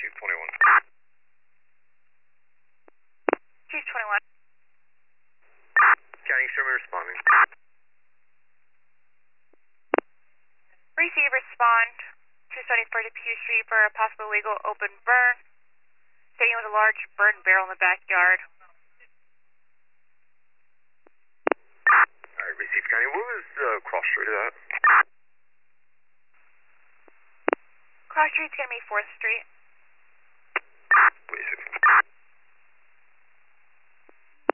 Chief 21. Chief 21. County Sherman responding. Receive, respond. 274 to Pew Street for a possible illegal open burn. Staying with a large burn barrel in the backyard. Alright, receive County. What was cross street of that? Cross Street's going to be 4th Street.